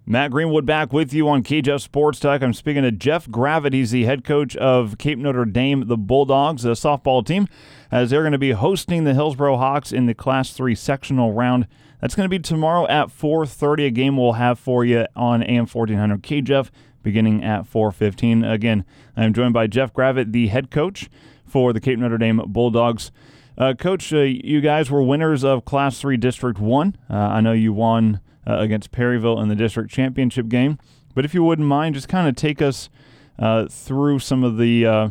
Matt Greenwood back with you on KJEF Sports Talk. I'm speaking to Jeff Gravitt. He's the head coach of Cape Notre Dame, the Bulldogs, a softball team, as they're going to be hosting the Hillsboro Hawks in the Class 3 sectional round. That's going to be tomorrow at 4:30, a game we'll have for you on AM 1400 KJEF beginning at 4:15. Again, I'm joined by Jeff Gravitt, the head coach for the Cape Notre Dame Bulldogs. Coach, you guys were winners of Class 3 District 1. I know you won against Perryville in the district championship game. But if you wouldn't mind, just kind of take us through some of the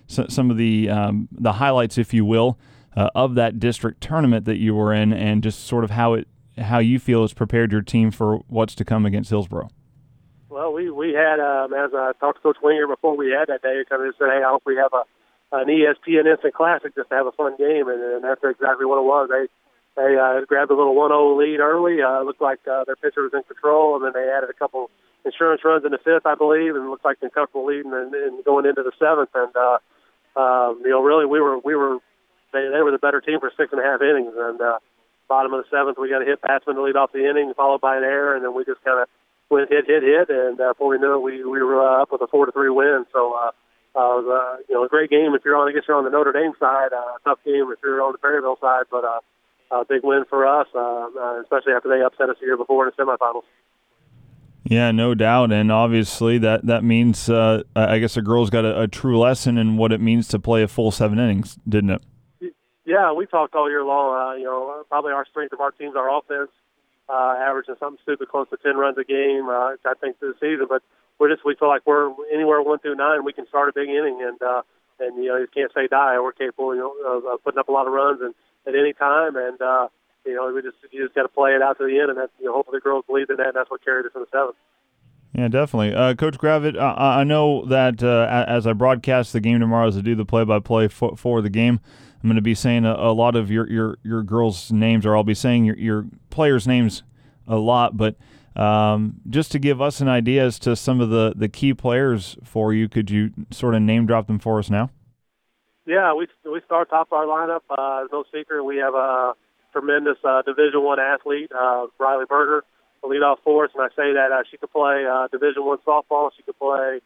highlights, if you will, of that district tournament that you were in, and just sort of how you feel has prepared your team for what's to come against Hillsboro. Well, we had, as I talked to Coach Winger before we had that day, kind of just said, hey, I hope we have an ESPN Instant Classic just to have a fun game, and that's exactly what it was. They grabbed a little 1-0 lead early. Looked like their pitcher was in control, and then they added a couple insurance runs in the fifth, I believe, and it looked like they're comfortable leading and going into the seventh. And really, they were the better team for 6.5 innings. And bottom of the seventh, we got a hit batsman to lead off the inning, followed by an error, and then we just kind of went hit, and before we knew it, we were up with a 4-3 win. So it was a great game if you're on. I guess you're on the Notre Dame side. Tough game if you're on the Perryville side, but. A big win for us, especially after they upset us the year before in the semifinals. Yeah, no doubt, and obviously that means I guess the girls got a true lesson in what it means to play a full 7 innings, didn't it? Yeah, we talked all year long. Probably our strength of our team is our offense, averaging something stupid close to 10 runs a game. I think this season, but we feel like we're anywhere 1 through 9, we can start a big inning, and you can't say die. We're capable of putting up a lot of runs and at any time, and you just got to play it out to the end, and hopefully the girls believe in that, and that's what carried us in the seventh. Yeah, definitely. Coach Gravitt, I know that as I broadcast the game tomorrow, as I do the play-by-play for the game, I'm going to be saying a lot of your girls' names, or I'll be saying your players' names a lot, but just to give us an idea as to some of the key players for you, could you sort of name drop them for us now? Yeah, we start top of our lineup. No secret, we have a tremendous Division I athlete, Riley Berger, the leadoff for us. And I say that she could play Division I softball. She could play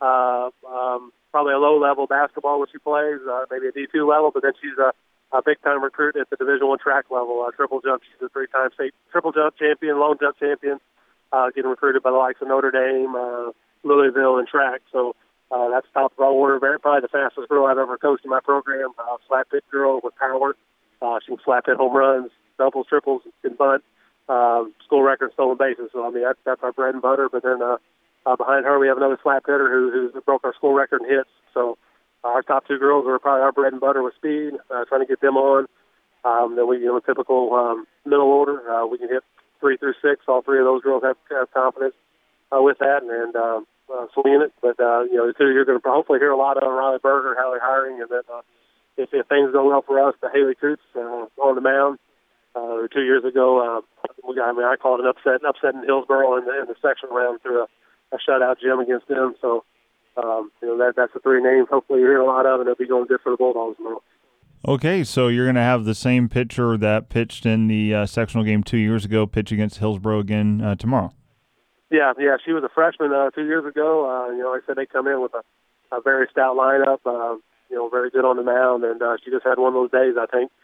probably a low-level basketball when she plays, maybe a D2 level. But then she's a big-time recruit at the Division I track level, triple jump. She's a 3-time state triple jump champion, long jump champion, getting recruited by the likes of Notre Dame, Louisville, and track. So that's top of our order. Probably the fastest girl I've ever coached in my program. Slap hit girl with power. She can slap hit home runs, doubles, triples, and bunt. School record stolen bases. So that's our bread and butter. But then behind her we have another slap hitter who broke our school record in hits. So our top 2 girls are probably our bread and butter with speed. Trying to get them on. Then we typical middle order. We can hit 3 through 6. All 3 of those girls have confidence with that, and swinging it. But you're going to hopefully hear a lot of Riley Berger, how they're hiring, and then if things go well for us, the Haley Coots on the mound. 2 years ago, I called it an upset in Hillsboro in the section round through a shutout gym against them. So that's the 3 names. Hopefully you hear a lot of, and it'll be going good for the Bulldogs tomorrow. Okay, so you're going to have the same pitcher that pitched in the sectional game 2 years ago pitch against Hillsboro again tomorrow. Yeah, she was a freshman 2 years ago. Like I said, they come in with a very stout lineup, very good on the mound, and she just had one of those days, I think,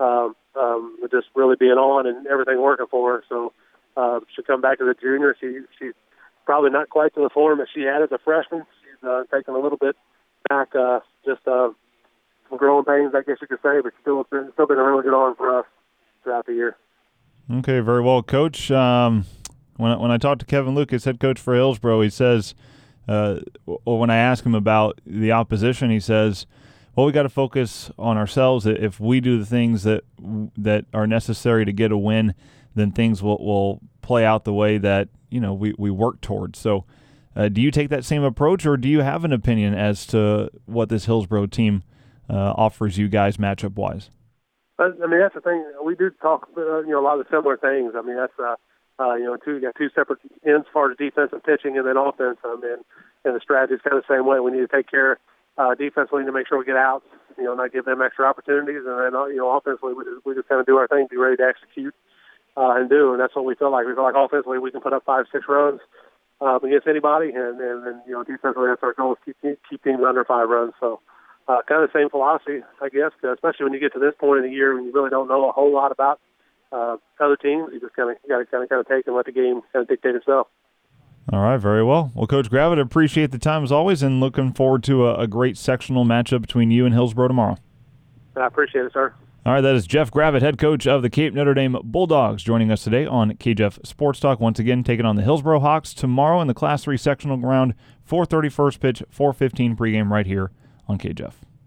with just really being on and everything working for her. So she'll come back as a junior. She's probably not quite to the form that she had as a freshman. She's taken a little bit back, just some growing pains, I guess you could say, but still been a really good arm for us throughout the year. Okay, very well, Coach. When I talked to Kevin Lucas, head coach for Hillsboro, he says, when I ask him about the opposition, he says, well, we got to focus on ourselves. If we do the things that are necessary to get a win, then things will play out the way that we work towards. So do you take that same approach, or do you have an opinion as to what this Hillsboro team offers you guys matchup-wise? That's the thing. We do talk a lot of similar things. That's you got 2 separate ends as far as defense and pitching, and then offense. And the strategy is kind of the same way. We need to take care defensively to make sure we get outs, not give them extra opportunities. And then, offensively, we just kind of do our thing, be ready to execute. and do. And that's what we feel like. We feel like offensively we can put up 5-6 runs against anybody, and defensively that's our goal is keep teams under 5 runs. So kind of the same philosophy, I guess, especially when you get to this point in the year when you really don't know a whole lot about other teams. You just kind of take and let the game kind of dictate itself. All right, very well. Well, Coach Gravitt, appreciate the time as always, and looking forward to a great sectional matchup between you and Hillsboro tomorrow. I appreciate it, sir. All right, that is Jeff Gravitt, head coach of the Cape Notre Dame Bulldogs, joining us today on KJEF Sports Talk. Once again, taking on the Hillsboro Hawks tomorrow in the Class 3 sectional round, 4:30 first pitch, 4:15 pregame right here on KJEF.